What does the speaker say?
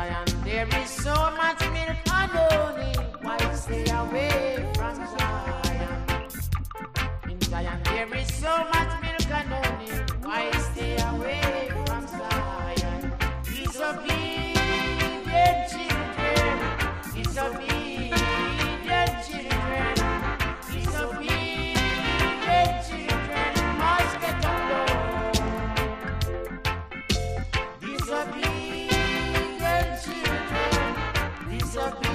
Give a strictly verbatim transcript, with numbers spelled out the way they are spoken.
Zion there is so much milk and honey. Why stay away from Zion? In Zion there is so much milk and honey. Why stay away from Zion? Disobedient children, disobedient children, disobedient children must get alone. Disobedient children, disobedient.